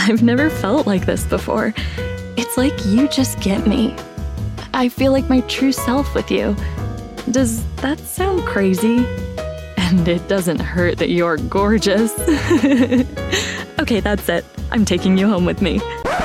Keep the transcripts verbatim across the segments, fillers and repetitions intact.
I've never felt like this before. It's like you just get me. I feel like my true self with you. Does that sound crazy? And it doesn't hurt that you're gorgeous. Okay, that's it. I'm taking you home with me.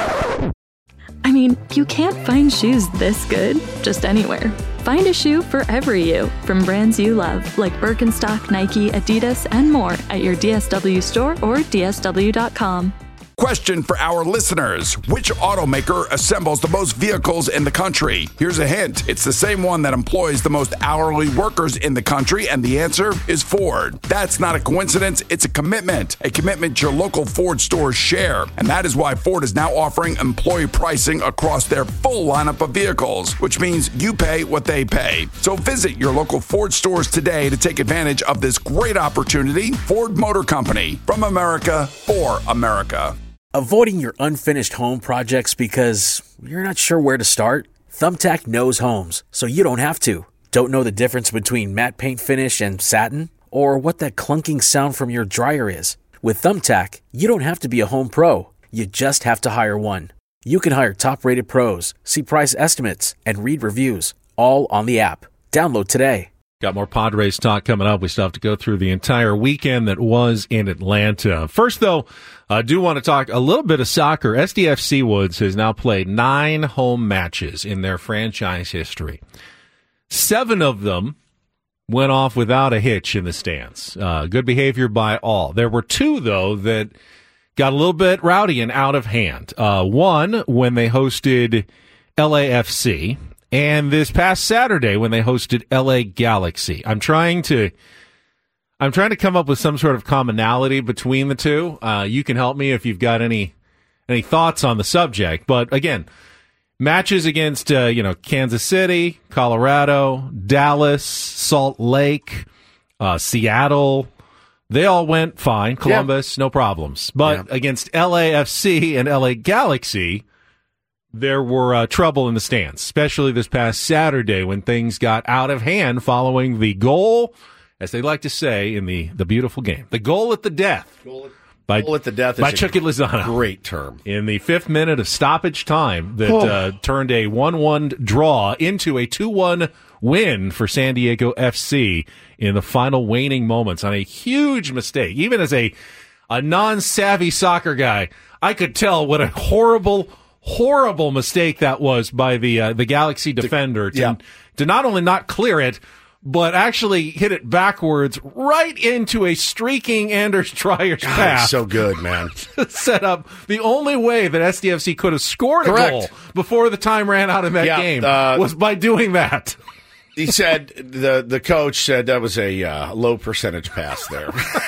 I mean, you can't find shoes this good just anywhere. Find a shoe for every you from brands you love, like Birkenstock, Nike, Adidas, and more at your D S W store or D S W dot com. Question for our listeners. Which automaker assembles the most vehicles in the country? Here's a hint. It's the same one that employs the most hourly workers in the country, and the answer is Ford. That's not a coincidence. It's a commitment. A commitment your local Ford stores share. And that is why Ford is now offering employee pricing across their full lineup of vehicles, which means you pay what they pay. So visit your local Ford stores today to take advantage of this great opportunity. Ford Motor Company, from America, for America. Avoiding your unfinished home projects because you're not sure where to start? Thumbtack knows homes, so you don't have to. Don't know the difference between matte paint finish and satin? Or what that clunking sound from your dryer is? With Thumbtack, you don't have to be a home pro. You just have to hire one. You can hire top-rated pros, see price estimates, and read reviews, all on the app. Download today. Got more Padres talk coming up. We still have to go through the entire weekend that was in Atlanta. First, though, I do want to talk a little bit of soccer. S D F C Woods has now played nine home matches in their franchise history. Seven of them went off without a hitch in the stands. Uh, good behavior by all. There were two, though, that got a little bit rowdy and out of hand. Uh, one, when they hosted L A F C. And this past Saturday when they hosted L A Galaxy. I'm trying to I'm trying to come up with some sort of commonality between the two. Uh, you can help me if you've got any any thoughts on the subject. But again, matches against uh, you know Kansas City, Colorado, Dallas, Salt Lake, uh, Seattle, they all went fine. Columbus, yeah. No problems. But yeah. Against L A F C and L A Galaxy, there were uh, trouble in the stands, especially this past Saturday when things got out of hand following the goal, as they like to say in the, the beautiful game, the goal at the death. Goal at, by, goal at the death by is Chucky a Lozano. Great term. In the fifth minute of stoppage time that uh, turned a one one draw into a two one win for San Diego F C in the final waning moments on a huge mistake. Even as a, a non-savvy soccer guy, I could tell what a horrible Horrible mistake that was by the uh, the Galaxy defender to, yeah. to not only not clear it, but actually hit it backwards right into a streaking Anders Dreyer's God, path. So good, man. Set up the only way that S D F C could have scored Correct. a goal before the time ran out in that yeah, game uh, was by doing that. He said, the the coach said that was a uh, low percentage pass there.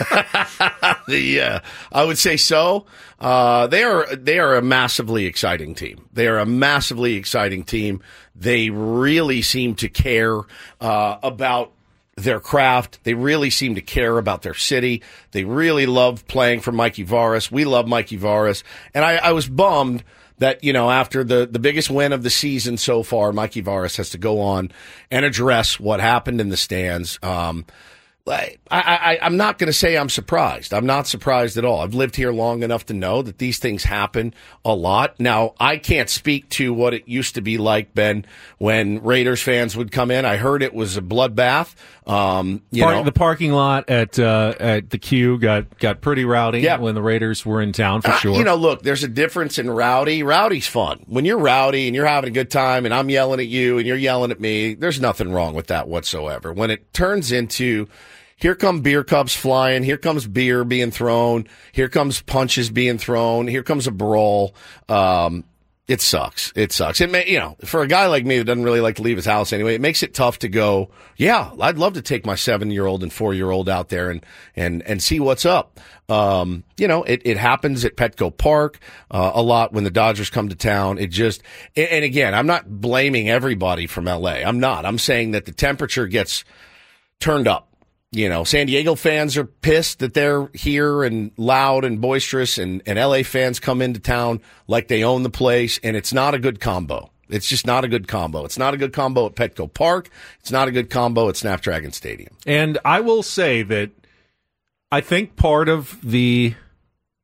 the uh, I would say so. Uh, they are they are a massively exciting team. They are a massively exciting team. They really seem to care uh, about their craft. They really seem to care about their city. They really love playing for Mikey Varas. We love Mikey Varas. And I, I was bummed that, you know, after the, the biggest win of the season so far, Mikey Varas has to go on and address what happened in the stands. Um, I, I, I'm not going to say I'm surprised. I'm not surprised at all. I've lived here long enough to know that these things happen a lot. Now, I can't speak to what it used to be like, Ben, when Raiders fans would come in. I heard it was a bloodbath. Um, you Park, know, the parking lot at uh, at the Q got, got pretty rowdy yeah. when the Raiders were in town, for uh, sure. You know, look, there's a difference in rowdy. Rowdy's fun. When you're rowdy and you're having a good time and I'm yelling at you and you're yelling at me, there's nothing wrong with that whatsoever. When it turns into, here come beer cups flying, here comes beer being thrown, here comes punches being thrown, here comes a brawl, um, it sucks. It sucks. It may, you know, for a guy like me that doesn't really like to leave his house anyway, it makes it tough to go, yeah, I'd love to take my seven-year-old and four-year-old out there and, and, and see what's up. Um, you know, it, it happens at Petco Park, uh, a lot when the Dodgers come to town. It just, and again, I'm not blaming everybody from L A. I'm not. I'm saying that the temperature gets turned up. You know, San Diego fans are pissed that they're here and loud and boisterous, and, and L A fans come into town like they own the place, and it's not a good combo. It's just not a good combo. It's not a good combo at Petco Park. It's not a good combo at Snapdragon Stadium. And I will say that I think part of the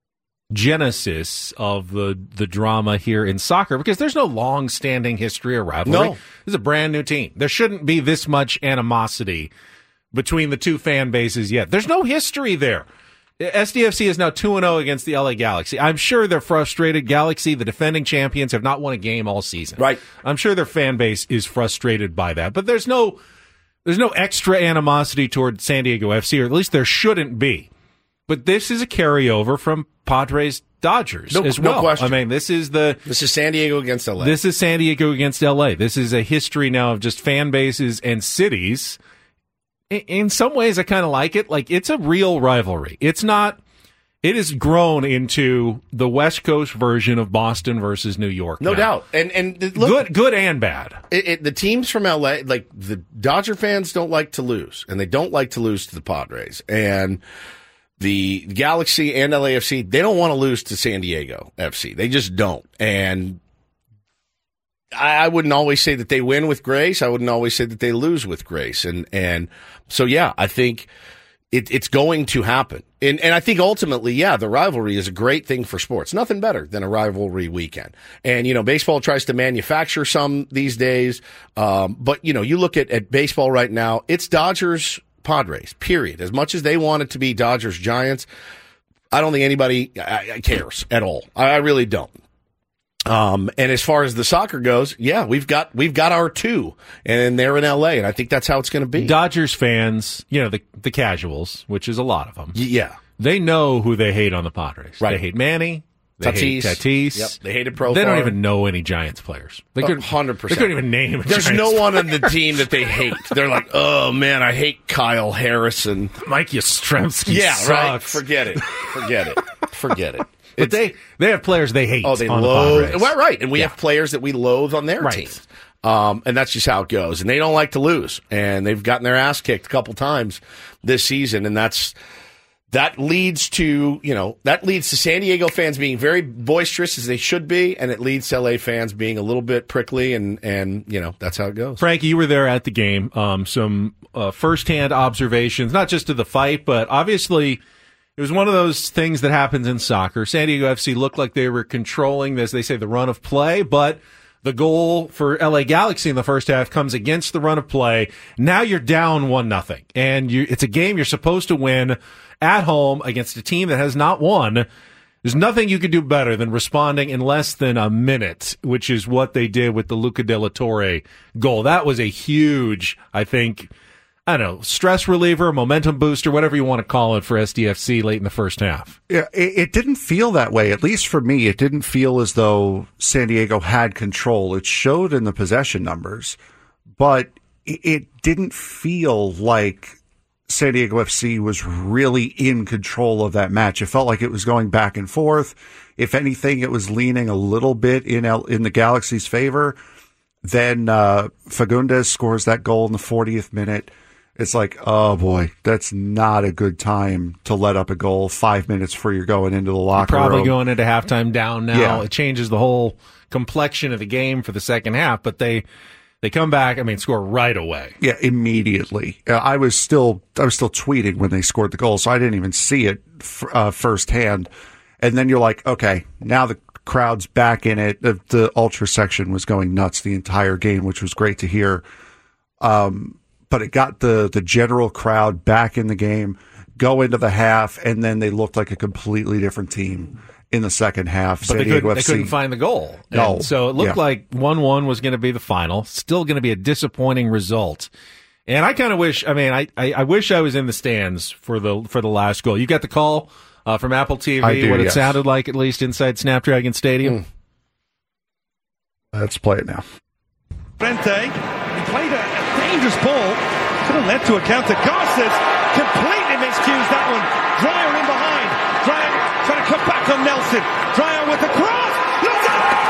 genesis of the the drama here in soccer, because there's no long-standing history or rivalry. No. This is a brand new team. There shouldn't be this much animosity between the two fan bases yet. There's no history there. S D F C is now two and oh against the L A Galaxy. I'm sure they're frustrated. Galaxy, the defending champions, have not won a game all season. Right. I'm sure their fan base is frustrated by that. But there's no there's no extra animosity toward San Diego F C, or at least there shouldn't be. But this is a carryover from Padres Dodgers no, as no well. question. I mean, this is the This is San Diego against L A. This is San Diego against L A. This is a history now of just fan bases and cities. In, in some ways, I kind of like it. Like, it's a real rivalry. It's not. It has grown into the West Coast version of Boston versus New York. No now. doubt. And and look, good, good and bad. It, it, the teams from L A, like the Dodger fans, don't like to lose, and they don't like to lose to the Padres. And the Galaxy and L A F C, they don't want to lose to San Diego F C. They just don't. And I, I wouldn't always say that they win with grace. I wouldn't always say that they lose with grace. And and so yeah, I think it, it's going to happen. And and I think ultimately, yeah, the rivalry is a great thing for sports. Nothing better than a rivalry weekend. And, you know, baseball tries to manufacture some these days. Um, but, you know, you look at, at baseball right now, it's Dodgers Padres, period. As much as they want it to be Dodgers Giants, I don't think anybody I, I cares at all. I, I really don't. Um, and as far as the soccer goes, yeah, we've got we've got our two, and they're in L A, and I think that's how it's going to be. Dodgers fans, you know, the the casuals, which is a lot of them. Yeah, they know who they hate on the Padres. Right. They hate Manny. They Tatis. hate Tatis. Yep. They hated Profar. They don't even know any Giants players. They couldn't. Hundred They percent. couldn't even name. A There's Giants no player. one on the team that they hate. They're like, oh man, I hate Kyle Harrison. Mike Yastrzemski. Yeah, sucks. right. Forget it. Forget it. Forget it. But they they have players they hate. Oh, they on loathe. The Padres. Well, right, and we Yeah. have players that we loathe on their Right. teams. Um, and that's just how it goes. And they don't like to lose. And they've gotten their ass kicked a couple times this season. And that's that leads to, you know, that leads to San Diego fans being very boisterous as they should be, and it leads to L A fans being a little bit prickly, and and you know, that's how it goes. Frankie, you were there at the game. Um, some uh, firsthand observations, not just of the fight, but obviously it was one of those things that happens in soccer. San Diego F C looked like they were controlling, as they say, the run of play, but the goal for L A Galaxy in the first half comes against the run of play. Now you're down one nothing, and you, it's a game you're supposed to win at home against a team that has not won. There's nothing you could do better than responding in less than a minute, which is what they did with the Luca De La Torre goal. That was a huge, I think, I don't know, stress reliever, momentum booster, whatever you want to call it for S D F C late in the first half. Yeah, it, it didn't feel that way. At least for me, it didn't feel as though San Diego had control. It showed in the possession numbers, but it, it didn't feel like San Diego F C was really in control of that match. It felt like it was going back and forth. If anything, it was leaning a little bit in L- in the Galaxy's favor. Then uh, Fagundes scores that goal in the fortieth minute. It's like, oh boy, that's not a good time to let up a goal five minutes before you're going into the locker You're probably room. going into halftime down now. Yeah. It changes the whole complexion of the game for the second half, but they they come back, I mean, score right away. Yeah, immediately. Uh, I was still I was still tweeting when they scored the goal, so I didn't even see it f- uh, firsthand. And then you're like, okay, now the crowd's back in it. The, the ultra section was going nuts the entire game, which was great to hear. Um, but it got the the general crowd back in the game, go into the half, and then they looked like a completely different team in the second half. But San they Diego couldn't, they F C. couldn't find the goal. No. And so it looked Yeah. like one one was going to be the final. Still going to be a disappointing result. And I kind of wish, I mean, I, I, I wish I was in the stands for the for the last goal. You got the call uh, from Apple T V, I do, what it yes. sounded like, at least inside Snapdragon Stadium. Mm. Let's play it now. Frente, he played a, a dangerous ball, could have led to a counter. Garces completely miscues that one. Dreyer in behind. Dreyer trying to cut back on Nelson. Dreyer with the cross. Look at it!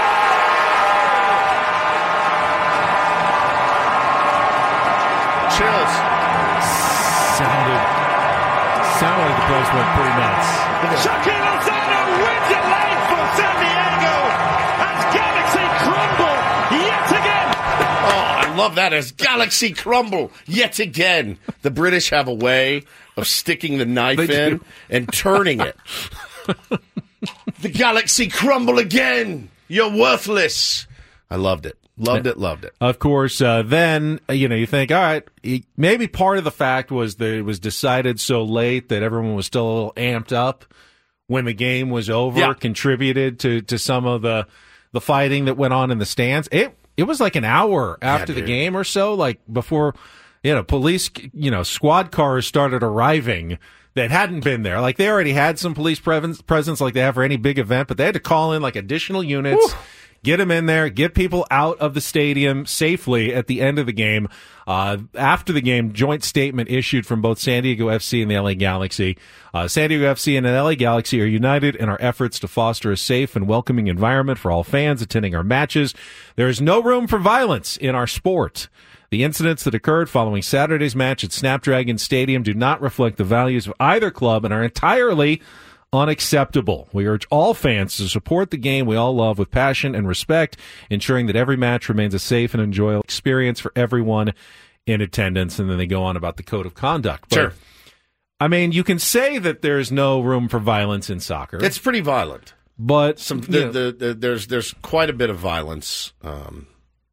Chills. Sounded, sounded like the place went pretty nuts. Shaquille Lozano wins it late for San Diego as Galaxy crumble yet again. Oh, I love that as Galaxy crumble yet again. The British have a way of sticking the knife They in do. and turning it. the Galaxy crumble again. You're worthless. I loved it. Loved it, loved it. Of course, uh, then, you know, you think, all right, maybe part of the fact was that it was decided so late that everyone was still a little amped up when the game was over, yeah. contributed to, to some of the, the fighting that went on in the stands. It it was like an hour after yeah, the game or so, like before, you know, police, you know, squad cars started arriving that hadn't been there. Like they already had some police presence, presence like they have for any big event, but they had to call in like additional units. Woo. Get them in there, get people out of the stadium safely at the end of the game. Uh, after the game, joint statement issued from both San Diego F C and the L A Galaxy. Uh, San Diego F C and the L A Galaxy are united in our efforts to foster a safe and welcoming environment for all fans attending our matches. There is no room for violence in our sport. The incidents that occurred following Saturday's match at Snapdragon Stadium do not reflect the values of either club and are entirely unacceptable. We urge all fans to support the game we all love with passion and respect, ensuring that every match remains a safe and enjoyable experience for everyone in attendance. And then they go on about the code of conduct. But, sure. I mean, you can say that there's no room for violence in soccer. It's pretty violent. But Some, the, the, the, there's there's quite a bit of violence um,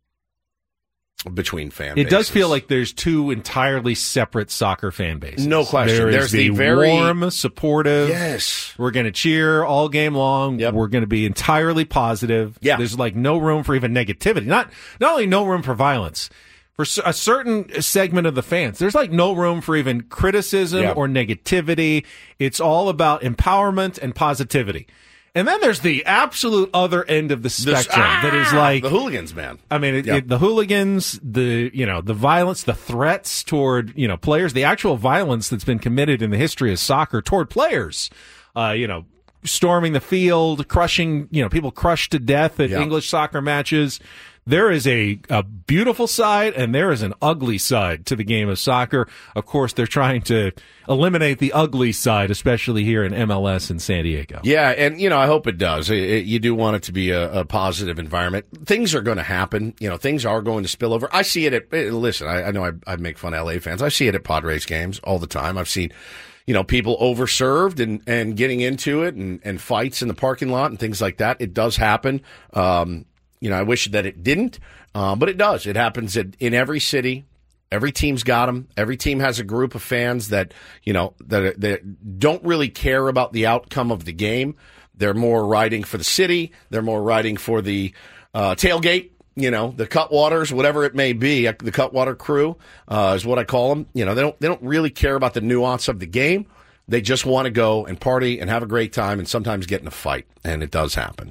between fan bases. It does feel like there's two entirely separate soccer fan bases. No question. There There's is the, the very warm, supportive. Yes. We're going to cheer all game long. Yep. We're going to be entirely positive. Yeah. There's like no room for even negativity. Not not only no room for violence. For a certain segment of the fans, there's like no room for even criticism yeah. or negativity. It's all about empowerment and positivity. And then there's the absolute other end of the spectrum ah, that is like the hooligans, man. I mean, it, yep. it, the hooligans, the you know, the violence, the threats toward you know players, the actual violence that's been committed in the history of soccer toward players. Uh, you know, storming the field, crushing, you know, people crushed to death at yep. English soccer matches. There is a, a beautiful side and there is an ugly side to the game of soccer. Of course, they're trying to eliminate the ugly side, especially here in M L S in San Diego. Yeah, and, you know, I hope it does. It, it, you do want it to be a, a positive environment. Things are going to happen. You know, things are going to spill over. I see it at, listen, I, I know I, I make fun of L A fans. I see it at Padres games all the time. I've seen, you know, people overserved and, and getting into it and, and fights in the parking lot and things like that. It does happen. Um, You know, I wish that it didn't, uh, but it does. It happens in, in every city. Every team's got them. Every team has a group of fans that, you know, that, that don't really care about the outcome of the game. They're more riding for the city. They're more riding for the uh, tailgate, you know, the Cutwaters, whatever it may be. The Cutwater crew uh, is what I call them. You know, they don't they don't really care about the nuance of the game. They just want to go and party and have a great time and sometimes get in a fight, and it does happen.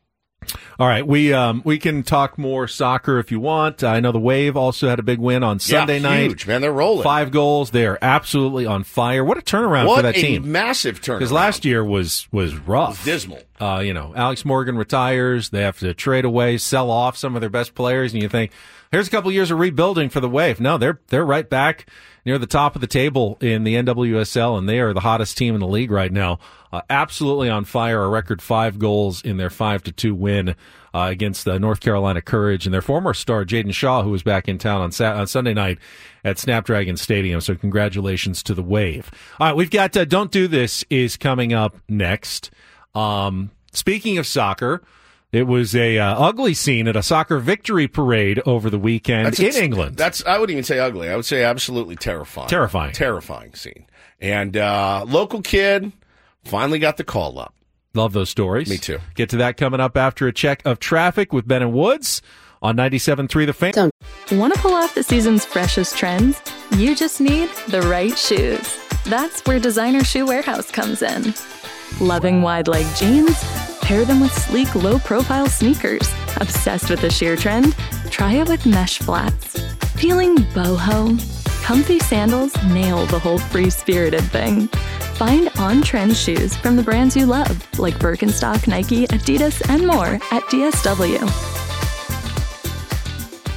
All right, we um, we can talk more soccer if you want. I know the Wave also had a big win on Sunday yeah, night. Huge, man. They're rolling. Five goals. They are absolutely on fire. What a turnaround what for that a team. Massive turnaround. Because last year was, was rough. It was dismal. Uh, you know, Alex Morgan retires. They have to trade away, sell off some of their best players, and you think, here's a couple years of rebuilding for the Wave. No, they're they're right back near the top of the table in the N W S L, and they are the hottest team in the league right now. Uh, absolutely on fire. A record five goals in their five to two win uh, against the North Carolina Courage, and their former star Jaden Shaw, who was back in town on, Sa- on Sunday night at Snapdragon Stadium. So congratulations to the Wave. All right, we've got uh, Don't Do This is coming up next. Um, speaking of soccer, it was a uh, ugly scene at a soccer victory parade over the weekend that's in a, England. That's I wouldn't even say ugly. I would say absolutely terrifying. Terrifying. Terrifying scene. And uh, local kid finally got the call up. Love those stories. Me too. Get to that coming up after a check of traffic with Ben and Woods on ninety-seven point three The Fan. Want to pull off the season's freshest trends? You just need the right shoes. That's where Designer Shoe Warehouse comes in. Loving wide leg jeans? Pair them with sleek, low-profile sneakers. Obsessed with the sheer trend? Try it with mesh flats. Feeling boho? Comfy sandals nail the whole free-spirited thing. Find on-trend shoes from the brands you love, like Birkenstock, Nike, Adidas, and more at D S W.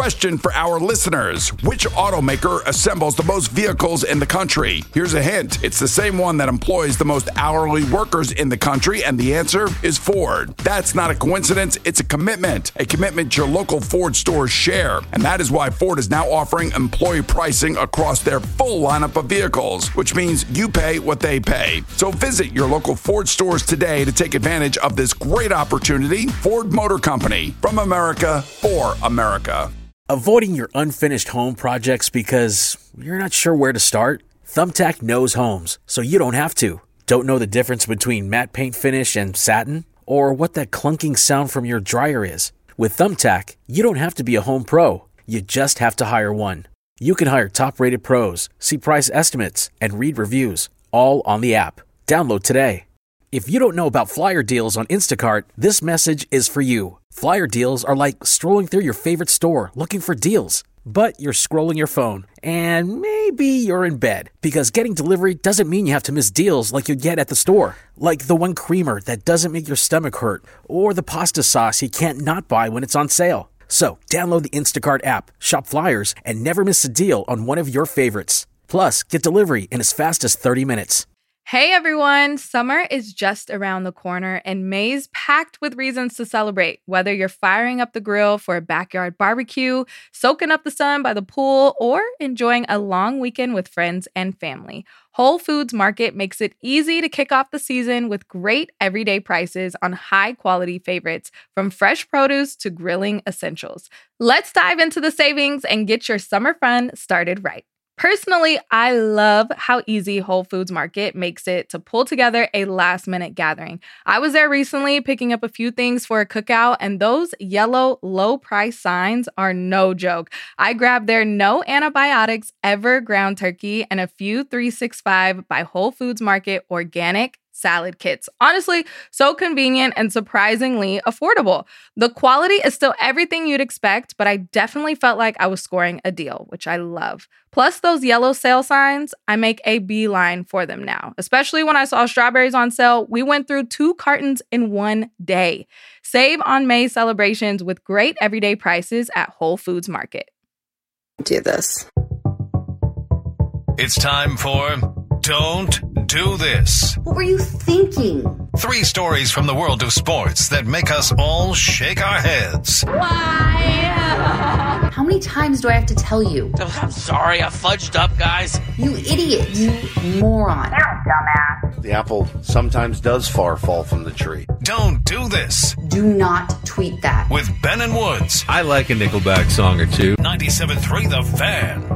Question for our listeners. Which automaker assembles the most vehicles in the country? Here's a hint. It's the same one that employs the most hourly workers in the country, and the answer is Ford. That's not a coincidence. It's a commitment. A commitment your local Ford stores share. And that is why Ford is now offering employee pricing across their full lineup of vehicles, which means you pay what they pay. So visit your local Ford stores today to take advantage of this great opportunity. Ford Motor Company, from America for America. Avoiding your unfinished home projects because you're not sure where to start? Thumbtack knows homes, so you don't have to. Don't know the difference between matte paint finish and satin? Or what that clunking sound from your dryer is? With Thumbtack, you don't have to be a home pro. You just have to hire one. You can hire top-rated pros, see price estimates, and read reviews, all on the app. Download today. If you don't know about flyer deals on Instacart, this message is for you. Flyer deals are like strolling through your favorite store looking for deals. But you're scrolling your phone, and maybe you're in bed, because getting delivery doesn't mean you have to miss deals like you get at the store. Like the one creamer that doesn't make your stomach hurt, or the pasta sauce you can't not buy when it's on sale. So download the Instacart app, shop flyers, and never miss a deal on one of your favorites. Plus, get delivery in as fast as thirty minutes. Hey everyone, summer is just around the corner and May's packed with reasons to celebrate. Whether you're firing up the grill for a backyard barbecue, soaking up the sun by the pool, or enjoying a long weekend with friends and family, Whole Foods Market makes it easy to kick off the season with great everyday prices on high-quality favorites, from fresh produce to grilling essentials. Let's dive into the savings and get your summer fun started right. Personally, I love how easy Whole Foods Market makes it to pull together a last-minute gathering. I was there recently picking up a few things for a cookout, and those yellow low-price signs are no joke. I grabbed their no antibiotics ever ground turkey and a few three sixty-five by Whole Foods Market organic salad kits. Honestly, so convenient and surprisingly affordable. The quality is still everything you'd expect, but I definitely felt like I was scoring a deal, which I love. Plus those yellow sale signs, I make a beeline for them now. Especially when I saw strawberries on sale, we went through two cartons in one day. Save on May celebrations with great everyday prices at Whole Foods Market. Do this. It's time for Don't Do This. What were you thinking? Three stories from the world of sports that make us all shake our heads. Why? How many times do I have to tell you? I'm sorry, I fudged up, guys. You idiot. You moron. You're a dumbass. The apple sometimes does far fall from the tree. Don't do this. Do not tweet that. With Ben and Woods. I like a Nickelback song or two. ninety-seven point three The Fan.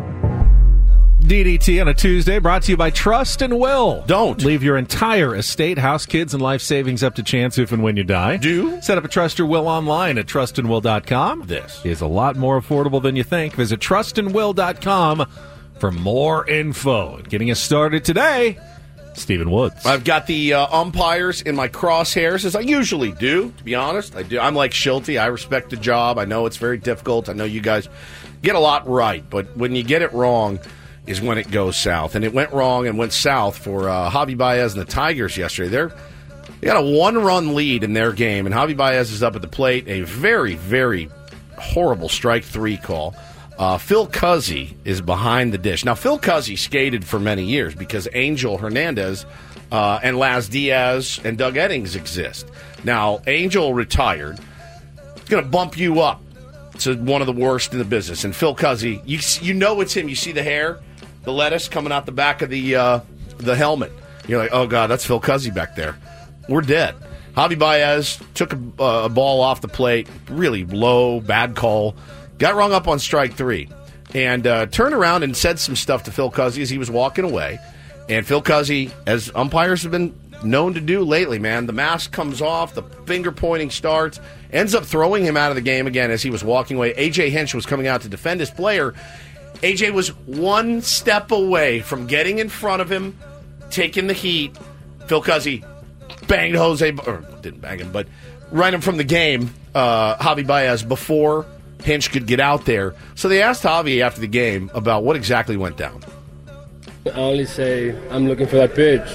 D D T on a Tuesday, brought to you by Trust and Will. Don't. Leave your entire estate, house, kids, and life savings up to chance if and when you die. Do. Set up a Trust or Will online at trust and will dot com. This is a lot more affordable than you think. Visit trust and will dot com for more info. Getting us started today, Stephen Woods. I've got the uh, umpires in my crosshairs, as I usually do, to be honest. I do. I'm like Schulte. I respect the job. I know it's very difficult. I know you guys get a lot right, but when you get it wrong is when it goes south. And it went wrong and went south for uh, Javi Baez and the Tigers yesterday. They're, they got a one-run lead in their game, and Javi Baez is up at the plate. A very, very horrible strike three call. Uh, Phil Cuzzi is behind the dish. Now, Phil Cuzzi skated for many years because Angel Hernandez uh, and Laz Diaz and Doug Eddings exist. Now, Angel retired. It's going to bump you up to one of the worst in the business. And Phil Cuzzi, you, you know it's him. You see the hair? The lettuce coming out the back of the uh, the helmet. You're like, oh, God, that's Phil Cuzzi back there. We're dead. Javi Baez took a, uh, a ball off the plate, really low, bad call, got rung up on strike three, and uh, turned around and said some stuff to Phil Cuzzi as he was walking away. And Phil Cuzzi, as umpires have been known to do lately, man, the mask comes off, the finger pointing starts, ends up throwing him out of the game again as he was walking away. A J Hinch was coming out to defend his player. A J was one step away from getting in front of him, taking the heat. Phil Cuzzi banged Jose, or didn't bang him, but ran him from the game, uh, Javi Baez, before Hinch could get out there. So they asked Javi after the game about what exactly went down. I only say, I'm looking for that pitch.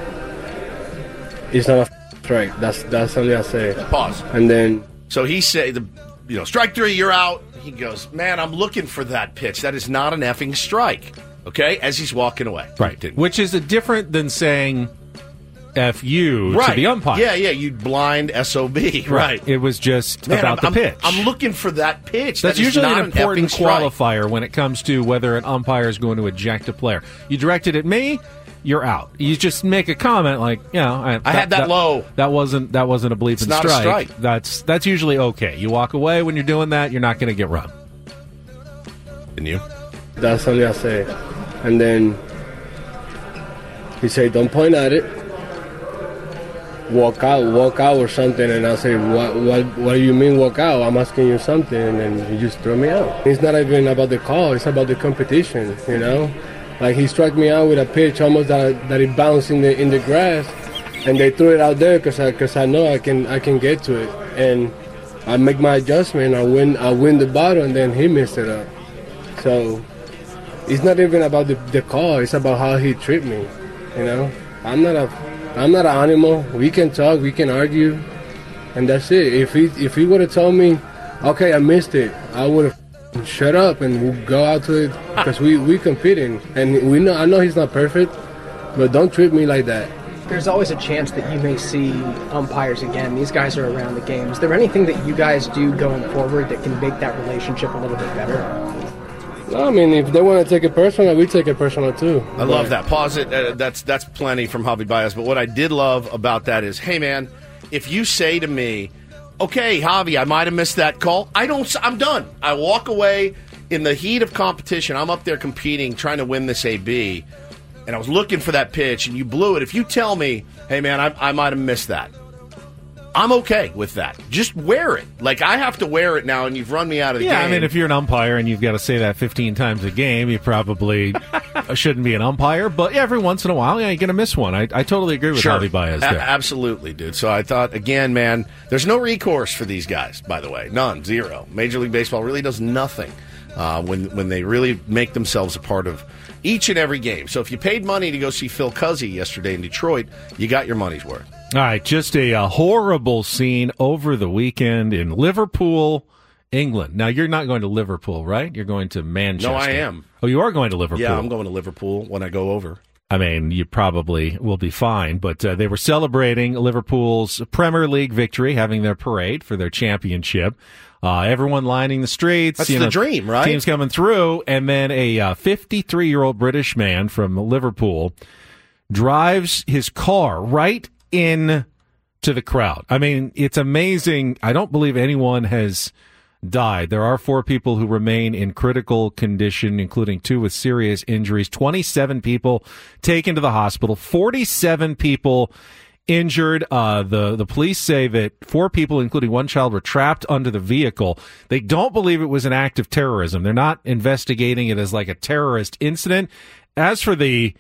It's not a strike. That's that's only I say. Pause. And then... So he said, the, you know, strike three, you're out. He goes, man, I'm looking for that pitch. That is not an effing strike. Okay? As he's walking away. Right. Which is a different than saying F you right. to the umpire. Yeah, yeah, you blind S O B. Right. right. It was just man, about I'm, the pitch. I'm, I'm looking for that pitch. That's that usually not an important an qualifier when it comes to whether an umpire is going to eject a player. You direct it at me, you're out. You just make a comment like, you know, I, I that, had that, that low. That wasn't that wasn't a bleeping it's not strike. A strike. That's that's usually okay. You walk away when you're doing that, you're not going to get run. And you? That's only I say. And then he say, don't point at it. Walk out, walk out or something. And I say, what, what, what do you mean walk out? I'm asking you something. And he just threw me out. It's not even about the call. It's about the competition, you know? Like he struck me out with a pitch almost that, that it bounced in the in the grass, and they threw it out there because I, cause I know I can I can get to it. And I make my adjustment, I win I win the battle, and then he messed it up. So it's not even about the, the call, it's about how he treat me, you know? I'm not a I'm not an animal. We can talk, we can argue, and that's it. If he if he would have told me, okay, I missed it, I would have shut up and we'll go out to it because we we competing, and we know I know he's not perfect, but don't treat me like that. There's always a chance that you may see umpires again. These guys are around the game. Is there anything that you guys do going forward that can make that relationship a little bit better? No, I mean, if they want to take it personal, we take it personal too. I but. love that. Pause it. Uh, that's that's plenty from Javi Baez. But what I did love about that is, hey man, if you say to me, okay, Javi, I might have missed that call. I don't. I'm done. I walk away in the heat of competition. I'm up there competing, trying to win this A B, and I was looking for that pitch, and you blew it. If you tell me, hey, man, I, I might have missed that, I'm okay with that. Just wear it. Like, I have to wear it now, and you've run me out of the yeah, game. Yeah, I mean, if you're an umpire and you've got to say that fifteen times a game, you probably shouldn't be an umpire. But every once in a while, yeah, you're going to miss one. I, I totally agree with sure. Javi Baez A- there. absolutely, dude. So I thought, again, man, there's no recourse for these guys, by the way. None. Zero. Major League Baseball really does nothing uh, when, when they really make themselves a part of each and every game. So if you paid money to go see Phil Cuzzy yesterday in Detroit, you got your money's worth. All right, just a, a horrible scene over the weekend in Liverpool, England. Now, you're not going to Liverpool, right? You're going to Manchester. No, I am. Oh, you are going to Liverpool? Yeah, I'm going to Liverpool when I go over. I mean, you probably will be fine, but uh, they were celebrating Liverpool's Premier League victory, having their parade for their championship. Uh, everyone lining the streets. That's you the know, dream, right? Teams coming through, and then a uh, fifty-three-year-old British man from Liverpool drives his car right in to the crowd. I mean, it's amazing. I don't believe anyone has died. There are four people who remain in critical condition, including two with serious injuries. twenty-seven people taken to the hospital. forty-seven people injured. Uh, the, the police say that four people, including one child, were trapped under the vehicle. They don't believe it was an act of terrorism. They're not investigating it as like a terrorist incident. As for the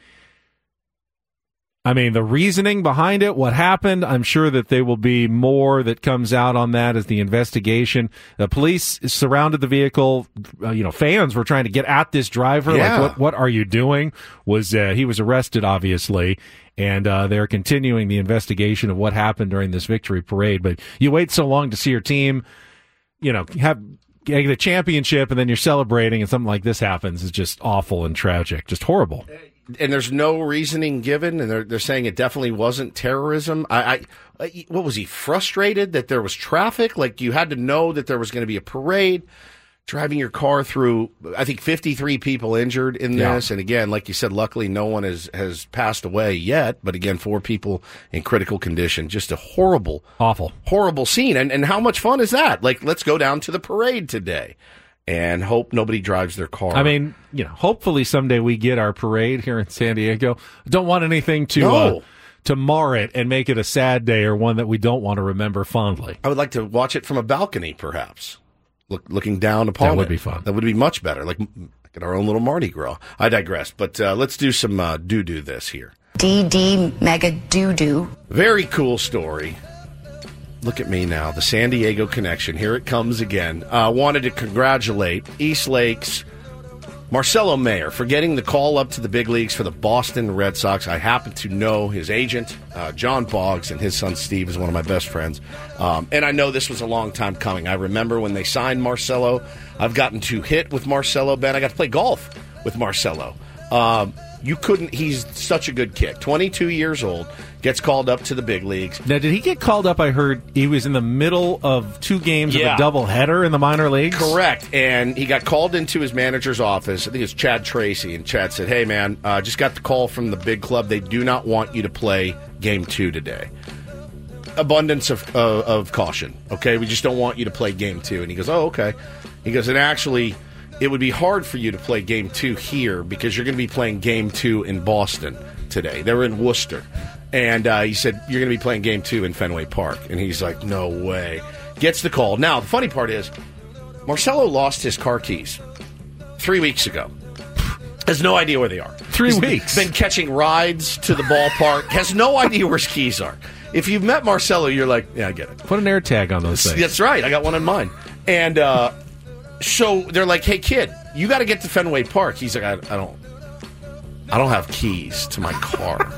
I mean, the reasoning behind it, what happened, I'm sure that there will be more that comes out on that as the investigation. The police surrounded the vehicle. Uh, you know, fans were trying to get at this driver. Yeah. Like, what, what are you doing? Was uh, he was arrested, obviously, and uh, they're continuing the investigation of what happened during this victory parade. But you wait so long to see your team, you know, have get a championship, and then you're celebrating, and something like this happens. It's just awful and tragic, just horrible. And there's no reasoning given, and they're they're saying it definitely wasn't terrorism. I, I what was he frustrated that there was traffic? Like, you had to know that there was going to be a parade, driving your car through. I think fifty-three people injured in this, yeah. And again, like you said, luckily no one has has passed away yet. But again, four people in critical condition. Just a horrible, awful, horrible scene. And and how much fun is that? Like, let's go down to the parade today and hope nobody drives their car. I mean, you know, hopefully someday we get our parade here in San Diego. Don't want anything to no. uh, to mar it and make it a sad day or one that we don't want to remember fondly. I would like to watch it from a balcony, perhaps, Look, looking down upon it. That would it. be fun. That would be much better, like at our own little Mardi Gras. I digress, but uh, let's do some uh, doo-doo this here. D D Mega Doo-Doo. Very cool story. Look at me now, the San Diego connection. Here it comes again. I uh, wanted to congratulate East Lake's Marcelo Mayer, for getting the call up to the big leagues for the Boston Red Sox. I happen to know his agent, uh, John Boggs, and his son Steve is one of my best friends. Um, and I know this was a long time coming. I remember when they signed Marcelo. I've gotten to hit with Marcelo, Ben. I got to play golf with Marcelo. Um, you couldn't, he's such a good kid. twenty-two years old, gets called up to the big leagues. Now, did he get called up? I heard he was in the middle of two games Yeah. of a doubleheader in the minor leagues. Correct. And he got called into his manager's office. I think it was Chad Tracy. And Chad said, hey, man, uh, just got the call from the big club. They do not want you to play game two today. Abundance of, uh, of caution. Okay, we just don't want you to play game two. And he goes, oh, okay. He goes, and actually, it would be hard for you to play game two here because you're going to be playing game two in Boston today. They're in Worcester. And uh, he said, you're going to be playing game two in Fenway Park. And he's like, no way. Gets the call. Now, the funny part is, Marcelo lost his car keys three weeks ago. Has no idea where they are. Three He's weeks. Been catching rides to the ballpark. Has no idea where his keys are. If you've met Marcelo, you're like, yeah, I get it. Put an air tag on those things. That's right. I got one in mine. And uh, so they're like, hey, kid, you got to get to Fenway Park. He's like, I, I don't I don't have keys to my car.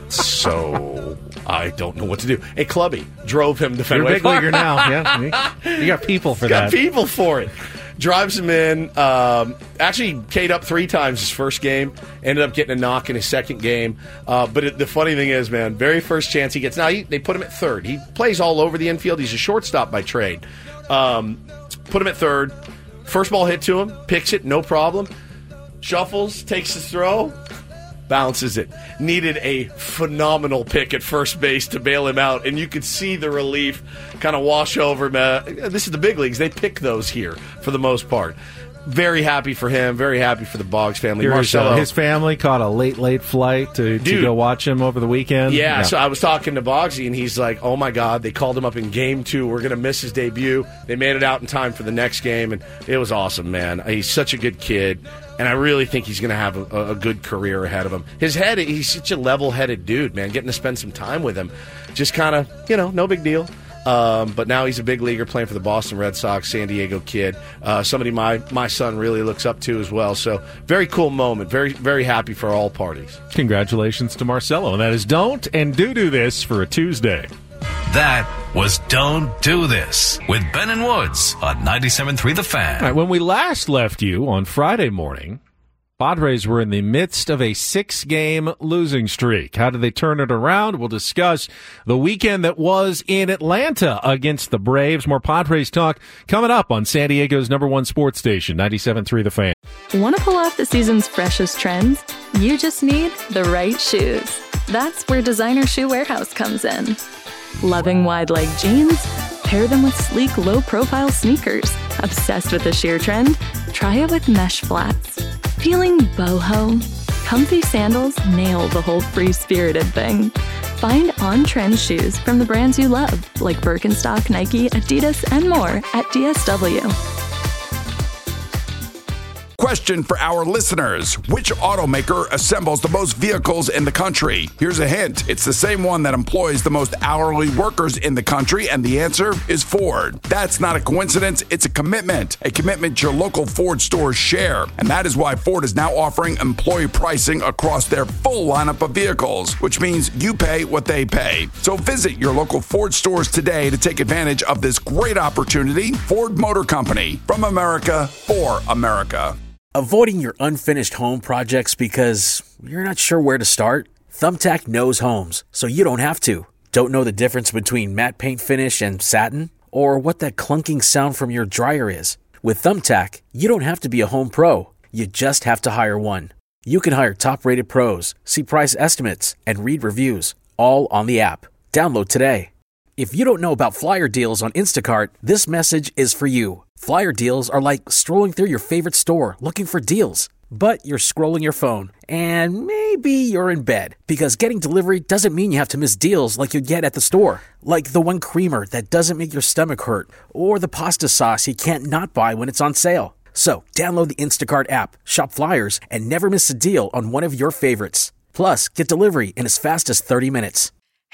So I don't know what to do. Hey, Clubby drove him to Fenway You're a big Park. leaguer now. Yeah. You got people for got that. people for it. Drives him in. Um, actually, K'd up three times his first game. Ended up getting a knock in his second game. Uh, but it, the funny thing is, man, very first chance he gets. Now, he, they put him at third. He plays all over the infield. He's a shortstop by trade. Um, put him at third. First ball hit to him. Picks it, no problem. Shuffles, takes his throw. Bounces it. Needed a phenomenal pick at first base to bail him out, and you could see the relief kind of wash over him. Uh, this is the big leagues. They pick those here for the most part. Very happy for him. Very happy for the Boggs family. Here's, Marcelo. uh, his family caught a late, late flight to, to Dude. go watch him over the weekend. Yeah, so I was talking to Boggsy, and he's like, oh, my God, they called him up in game two. We're going to miss his debut. They made it out in time for the next game, and it was awesome, man. He's such a good kid, and I really think he's going to have a, a good career ahead of him. His head, he's such a level-headed dude, man. Getting to spend some time with him, just kind of, you know, no big deal. Um, but now he's a big leaguer playing for the Boston Red Sox, San Diego kid. Uh, somebody my, my son really looks up to as well. So very cool moment. Very, very happy for all parties. Congratulations to Marcelo. And that is Don't and Do Do This for a Tuesday. That was Don't Do This with Ben and Woods on ninety-seven point three The Fan. All right, when we last left you on Friday morning, Padres were in the midst of a six-game losing streak. How did they turn it around? We'll discuss the weekend that was in Atlanta against the Braves. More Padres talk coming up on San Diego's number one sports station, ninety-seven point three The Fan. Want to pull off the season's freshest trends? You just need the right shoes. That's where Designer Shoe Warehouse comes in. Loving wide leg jeans? Pair them with sleek, low-profile sneakers. Obsessed with the sheer trend? Try it with mesh flats. Feeling boho? Comfy sandals nail the whole free-spirited thing. Find on-trend shoes from the brands you love, like Birkenstock, Nike, Adidas, and more at D S W. Question for our listeners. Which automaker assembles the most vehicles in the country? Here's a hint. It's the same one that employs the most hourly workers in the country, and the answer is Ford. That's not a coincidence. It's a commitment. A commitment your local Ford stores share. And that is why Ford is now offering employee pricing across their full lineup of vehicles, which means you pay what they pay. So visit your local Ford stores today to take advantage of this great opportunity. Ford Motor Company. From America, for America. Avoiding your unfinished home projects because you're not sure where to start? Thumbtack knows homes, so you don't have to. Don't know the difference between matte paint finish and satin? Or what that clunking sound from your dryer is? With Thumbtack, you don't have to be a home pro. You just have to hire one. You can hire top-rated pros, see price estimates, and read reviews, all on the app. Download today. If you don't know about flyer deals on Instacart, this message is for you. Flyer deals are like strolling through your favorite store looking for deals. But you're scrolling your phone, and maybe you're in bed, because getting delivery doesn't mean you have to miss deals like you get at the store. Like the one creamer that doesn't make your stomach hurt, or the pasta sauce you can't not buy when it's on sale. So download the Instacart app, shop flyers, and never miss a deal on one of your favorites. Plus, get delivery in as fast as thirty minutes.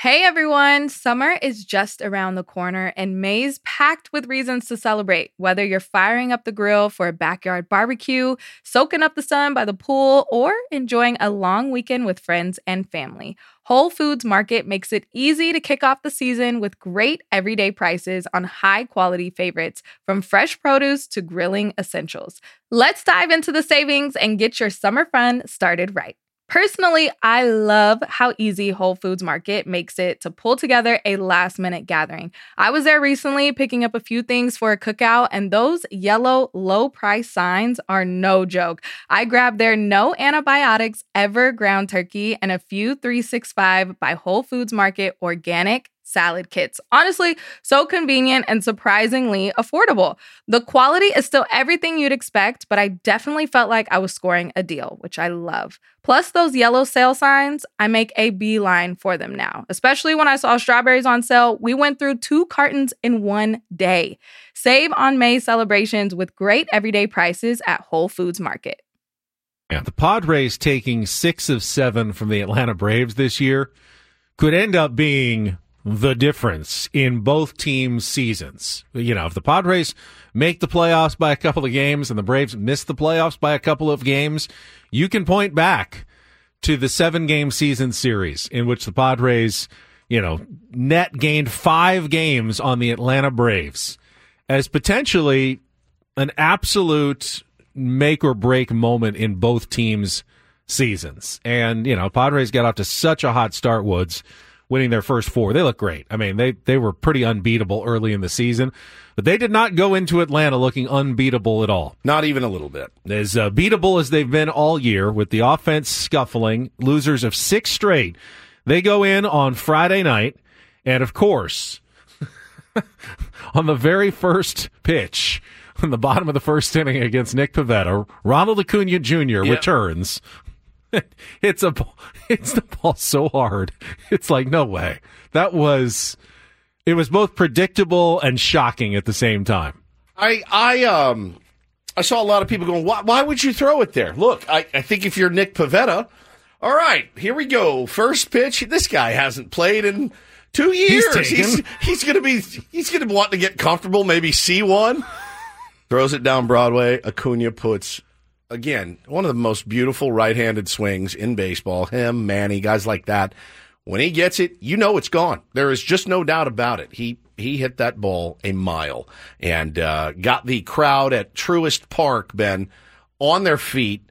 Hey everyone, summer is just around the corner and May's packed with reasons to celebrate. Whether you're firing up the grill for a backyard barbecue, soaking up the sun by the pool, or enjoying a long weekend with friends and family, Whole Foods Market makes it easy to kick off the season with great everyday prices on high-quality favorites, from fresh produce to grilling essentials. Let's dive into the savings and get your summer fun started right. Personally, I love how easy Whole Foods Market makes it to pull together a last-minute gathering. I was there recently picking up a few things for a cookout, and those yellow low-price signs are no joke. I grabbed their no antibiotics ever ground turkey and a few three sixty-five by Whole Foods Market organic salad kits. Honestly, so convenient and surprisingly affordable. The quality is still everything you'd expect, but I definitely felt like I was scoring a deal, which I love. Plus those yellow sale signs, I make a beeline for them now. Especially when I saw strawberries on sale, we went through two cartons in one day. Save on May celebrations with great everyday prices at Whole Foods Market. Yeah, the Padres taking six of seven from the Atlanta Braves this year could end up being the difference in both teams' seasons. You know, if the Padres make the playoffs by a couple of games and the Braves miss the playoffs by a couple of games, you can point back to the seven-game season series in which the Padres, you know, net gained five games on the Atlanta Braves as potentially an absolute make-or-break moment in both teams' seasons. And, you know, Padres got off to such a hot start, Woods, winning their first four. They look great. I mean, they, they were pretty unbeatable early in the season, but they did not go into Atlanta looking unbeatable at all. Not even a little bit. As uh, beatable as they've been all year, with the offense scuffling, losers of six straight. They go in on Friday night, and of course, on the very first pitch, on the bottom of the first inning against Nick Pivetta, Ronald Acuna Junior Yep. returns. It's a it's the ball so hard. It's like, no way. That was it was both predictable and shocking at the same time. I I um I saw a lot of people going, why, why would you throw it there? Look, I, I think if you're Nick Pivetta, all right, here we go. First pitch. This guy hasn't played in two years. He's he's, he's gonna be he's gonna want to get comfortable, maybe see one. Throws it down Broadway. Acuna puts, again, one of the most beautiful right-handed swings in baseball. Him, Manny, guys like that. When he gets it, you know it's gone. There is just no doubt about it. He he hit that ball a mile and uh, got the crowd at Truist Park, Ben, on their feet,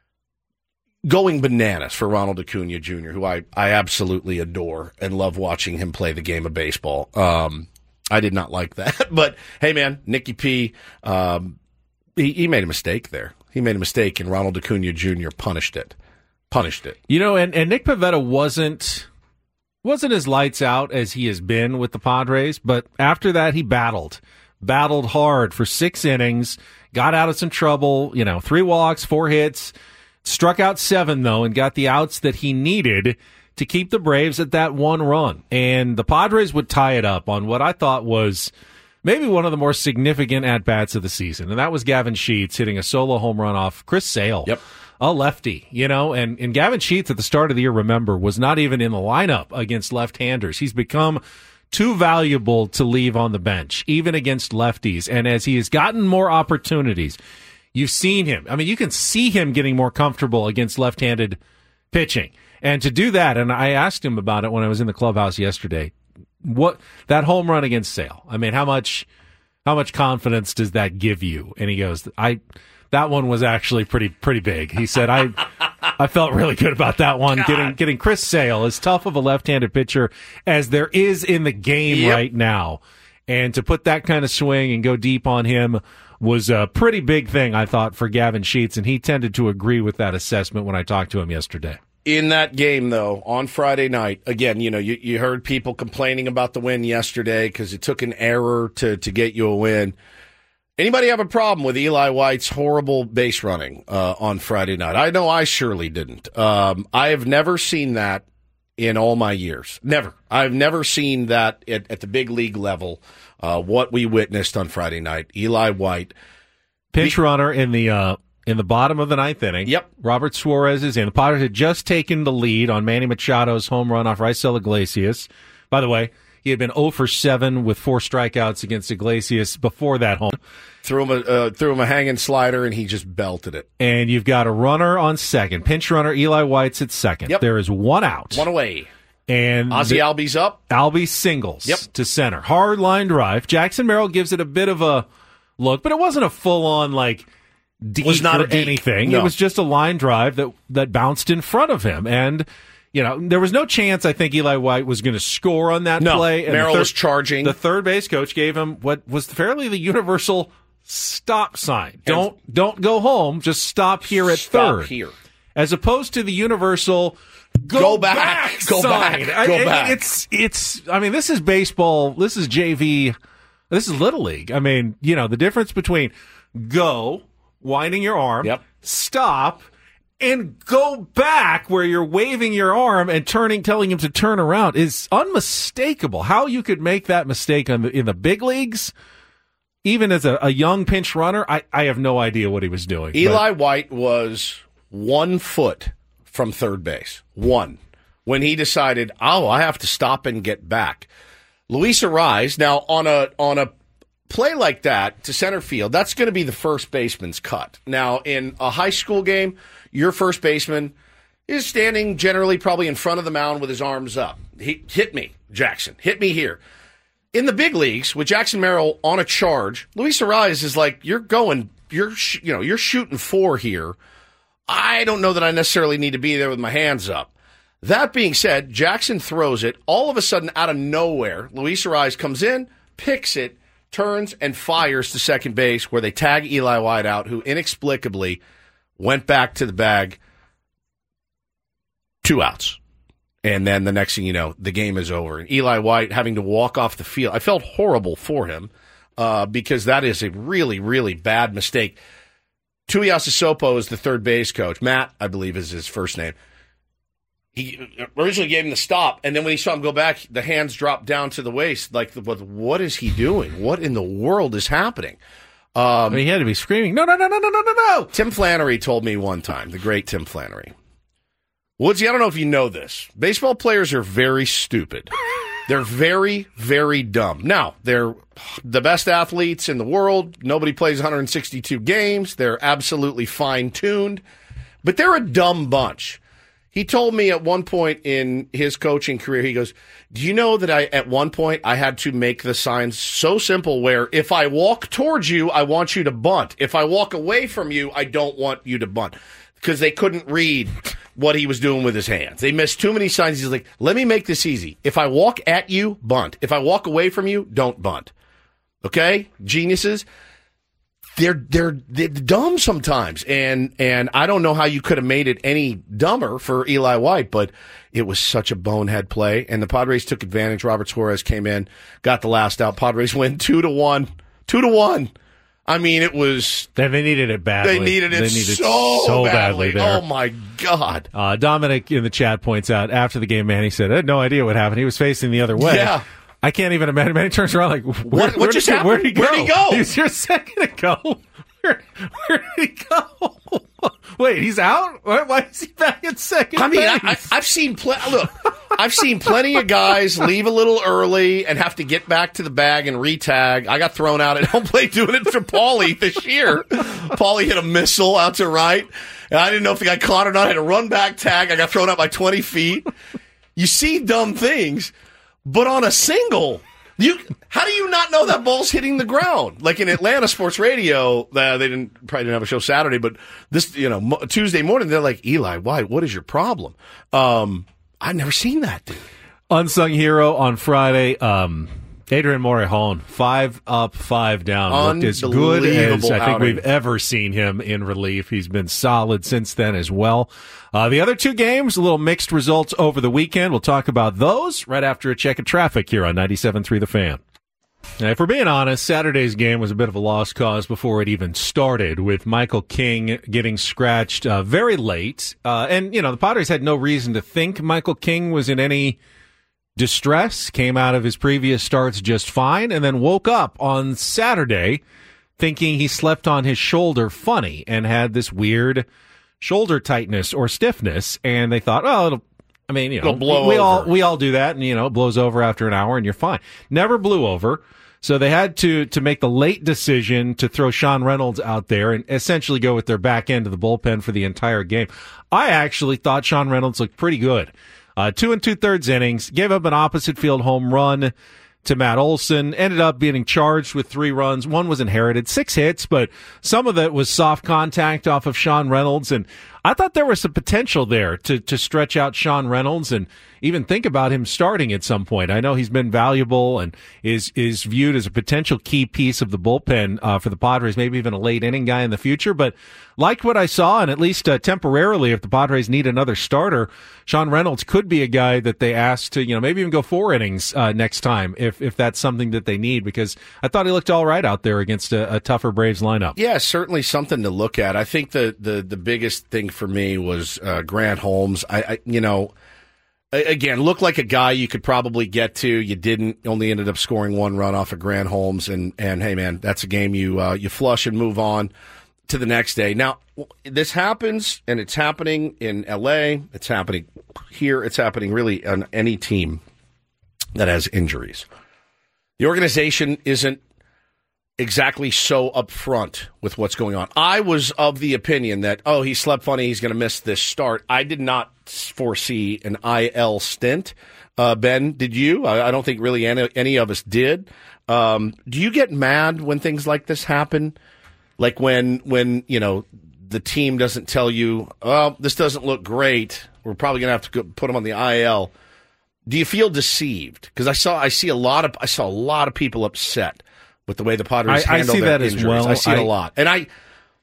going bananas for Ronald Acuna Junior, who I, I absolutely adore and love watching him play the game of baseball. Um, I did not like that. But, hey, man, Nicky P, um, he, he made a mistake there. He made a mistake, and Ronald Acuna Junior punished it. Punished it. You know, and, and Nick Pivetta wasn't wasn't as lights out as he has been with the Padres, but after that he battled. Battled hard for six innings, got out of some trouble, you know, three walks, four hits, struck out seven, though, and got the outs that he needed to keep the Braves at that one run. And the Padres would tie it up on what I thought was maybe one of the more significant at-bats of the season, and that was Gavin Sheets hitting a solo home run off Chris Sale, yep. a lefty, you know, and, and Gavin Sheets at the start of the year, remember, was not even in the lineup against left-handers. He's become too valuable to leave on the bench, even against lefties, and as he has gotten more opportunities, you've seen him. I mean, you can see him getting more comfortable against left-handed pitching, and to do that, and I asked him about it when I was in the clubhouse yesterday, what that home run against Sale, I mean, how much how much confidence does that give you? And he goes, I that one was actually pretty pretty big. He said, I I felt really good about that one. God. Getting getting Chris Sale, as tough of a left-handed pitcher as there is in the game yep. right now, and to put that kind of swing and go deep on him was a pretty big thing, I thought, for Gavin Sheets, and he tended to agree with that assessment when I talked to him yesterday. In that game, though, on Friday night, again, you know, you, you heard people complaining about the win yesterday because it took an error to, to get you a win. Anybody have a problem with Eli White's horrible base running uh, on Friday night? I know I surely didn't. Um, I have never seen that in all my years. Never. I've never seen that at, at the big league level, uh, what we witnessed on Friday night. Eli White. Pinch the, runner in the uh, in the bottom of the ninth inning. Yep. Robert Suarez is in. The Padres had just taken the lead on Manny Machado's home run off Raisel Iglesias. By the way, he had been zero for seven with four strikeouts against Iglesias before that home. Threw him a uh, threw him a hanging slider, and he just belted it. And you've got a runner on second. Pinch runner, Eli White's at second. Yep. There is one out. One away. And Ozzie Albies up. Albie singles yep. to center. Hard line drive. Jackson Merrill gives it a bit of a look, but it wasn't a full-on, like, deep was not or a deep. anything. No. It was just a line drive that, that bounced in front of him. And, you know, there was no chance I think Eli White was going to score on that no. play. And Merrill third, was charging. The third base coach gave him what was fairly the universal stop sign. And don't don't go home. Just stop here at stop third. here. As opposed to the universal go, go back, back go sign. back, go I, back. It's it's. I mean, this is baseball. This is J V. This is Little League. I mean, you know, the difference between go, winding your arm, yep. stop, and go back where you're waving your arm and turning, telling him to turn around is unmistakable. How you could make that mistake in the, in the big leagues, even as a, a young pinch runner, I, I have no idea what he was doing. Eli but. White was one foot from third base. One. When he decided, oh, I have to stop and get back. Luis Arraez, now on a on a play like that to center field, that's going to be the first baseman's cut. Now, in a high school game, your first baseman is standing generally probably in front of the mound with his arms up. He hit me, Jackson. Hit me here. In the big leagues, with Jackson Merrill on a charge, Luis Arraez is like, you're going, you're sh- you know, you're shooting four here. I don't know that I necessarily need to be there with my hands up. That being said, Jackson throws it. All of a sudden, out of nowhere, Luis Arraez comes in, picks it, turns, and fires to second base, where they tag Eli White out, who inexplicably went back to the bag. Two outs. And then the next thing you know, the game is over. And Eli White having to walk off the field. I felt horrible for him uh, because that is a really, really bad mistake. Tuiasa Sopo is the third base coach. Matt, I believe, is his first name. He originally gave him the stop, and then when he saw him go back, the hands dropped down to the waist. Like, what is he doing? What in the world is happening? Um, I mean, he had to be screaming, no, no, no, no, no, no, no, no. Tim Flannery told me one time, the great Tim Flannery. Woodsy, I don't know if you know this. Baseball players are very stupid. They're very, very dumb. Now, they're the best athletes in the world. Nobody plays one hundred sixty-two games. They're absolutely fine-tuned. But they're a dumb bunch. He told me at one point in his coaching career, he goes, do you know that I, at one point, I had to make the signs so simple where if I walk towards you, I want you to bunt. If I walk away from you, I don't want you to bunt. Because they couldn't read what he was doing with his hands. They missed too many signs. He's like, let me make this easy. If I walk at you, bunt. If I walk away from you, don't bunt. Okay? Geniuses. They're, they're they're dumb sometimes, and and I don't know how you could have made it any dumber for Eli White, but it was such a bonehead play, and the Padres took advantage. Robert Suarez came in, got the last out. Padres win two to one, two to one. I mean, it was. They needed it badly. They needed it they needed so, so badly. badly there. Oh my God! Uh, Dominic in the chat points out after the game, man, he said, I had no idea what happened. He was facing the other way. Yeah. I can't even imagine. Man, he turns around like, where, what, what where just did, happened? Where'd he go? Where'd he go? He was here a second ago. Where, where did he go? Wait, he's out? Why, why is he back at second I mean, base? I, I, I've seen pl- look. I've seen plenty of guys leave a little early and have to get back to the bag and re-tag. I got thrown out at home plate doing it for Paulie this year. Paulie hit a missile out to right, and I didn't know if the guy caught it or not. I had a run back tag. I got thrown out by twenty feet. You see dumb things, but on a single, you how do you not know that ball's hitting the ground? Like in Atlanta sports radio, uh, they didn't probably didn't have a show Saturday, but this you know mo- Tuesday morning they're like, Eli White, what is your problem? Um, I've never seen that, dude. Unsung hero on Friday. Um, Adrian Morejon, five up, five down. Looked as good as I think outing. we've ever seen him in relief. He's been solid since then as well. Uh, the other two games, a little mixed results over the weekend. We'll talk about those right after a check of traffic here on ninety-seven point three The Fan. Now, if we're being honest, Saturday's game was a bit of a lost cause before it even started, with Michael King getting scratched uh, very late. Uh, and, you know, the Padres had no reason to think Michael King was in any distress, came out of his previous starts just fine, and then woke up on Saturday thinking he slept on his shoulder funny and had this weird shoulder tightness or stiffness. And they thought, oh, it'll, I mean, you know, It'll blow we over. all we all do that, and you know, it blows over after an hour, and you're fine. Never blew over. So they had to to make the late decision to throw Sean Reynolds out there and essentially go with their back end of the bullpen for the entire game. I actually thought Sean Reynolds looked pretty good. Uh, two and two thirds innings, gave up an opposite field home run to Matt Olson, ended up being charged with three runs. One was inherited, six hits, but some of that was soft contact off of Sean Reynolds. And I thought there was some potential there to, to stretch out Sean Reynolds and even think about him starting at some point. I know he's been valuable and is, is viewed as a potential key piece of the bullpen uh, for the Padres, maybe even a late inning guy in the future. But liked what I saw, and at least uh, temporarily, if the Padres need another starter, Sean Reynolds could be a guy that they ask to, you know, maybe even go four innings uh, next time if, if that's something that they need, because I thought he looked all right out there against a, a tougher Braves lineup. Yeah, certainly something to look at. I think the the, the biggest thing for me was uh, Grant Holmes. I, I you know, again, looked like a guy you could probably get to. You didn't. Only ended up scoring one run off of Grant Holmes, and and hey, man, that's a game you uh, you flush and move on to the next day. Now, this happens, and it's happening in L A. It's happening here. It's happening really on any team that has injuries. The organization isn't exactly so upfront with what's going on. I was of the opinion that, oh, he slept funny, he's going to miss this start. I did not foresee an I L stint. Uh, Ben, did you? I, I don't think really any, any of us did. Um, do you get mad when things like this happen? Like when, when you know, the team doesn't tell you, oh, this doesn't look great, we're probably going to have to go put him on the I L. Do you feel deceived? Because I saw, I see a lot of, I saw a lot of people upset with the way the Padres I, handle I see their that injuries. as well. I see it I, a lot, and I,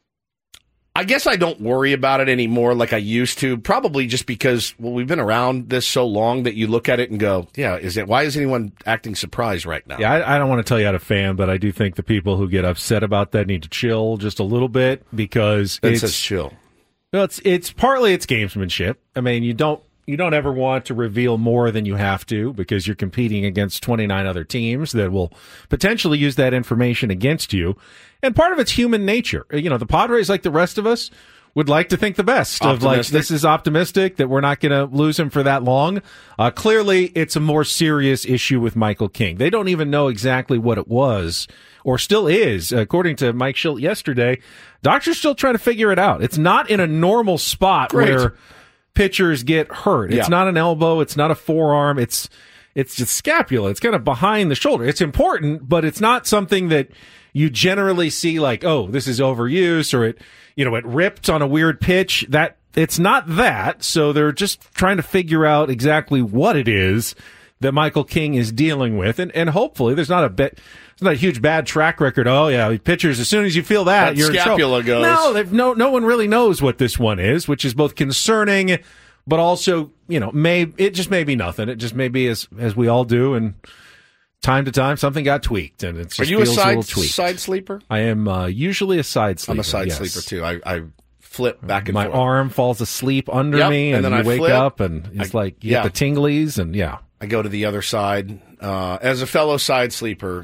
I guess I don't worry about it anymore like I used to. Probably just because, well, we've been around this so long that you look at it and go, yeah, is it? Why is anyone acting surprised right now? Yeah, I, I don't want to tell you how to fan, but I do think the people who get upset about that need to chill just a little bit, because That it's says chill. Well, it's it's partly it's gamesmanship. I mean, you don't. You don't ever want to reveal more than you have to, because you're competing against twenty-nine other teams that will potentially use that information against you. And part of it's human nature. You know, the Padres, like the rest of us, would like to think the best of, like, this is optimistic, that we're not going to lose him for that long. Uh, clearly, it's a more serious issue with Michael King. They don't even know exactly what it was, or still is. According to Mike Schilt yesterday, doctors still trying to figure it out. It's not in a normal spot Great. where pitchers get hurt. It's Yeah. not an elbow. It's not a forearm. It's it's just scapula. It's kind of behind the shoulder. It's important, but it's not something that you generally see like, oh, this is overuse, or it, you know, it ripped on a weird pitch. That it's not that. So they're just trying to figure out exactly what it is that Michael King is dealing with, and and hopefully there's not a bit. It's not a huge bad track record. Oh yeah, pitchers. As soon as you feel that, That you're scapula in trouble. goes. No, they've- no, no one really knows what this one is, which is both concerning, but also, you know, may it just may be nothing. It just may be, as as we all do, and time to time something got tweaked, and it's Are just you a feels a, side little tweaked. side sleeper? I am uh, usually a side sleeper. I'm a side yes. sleeper too. I, I flip back and My forth. arm falls asleep under Yep, me, and and, then you I wake flip. up, and it's I- like you yeah. get the tinglies, and yeah. I go to the other side. Uh, as a fellow side sleeper,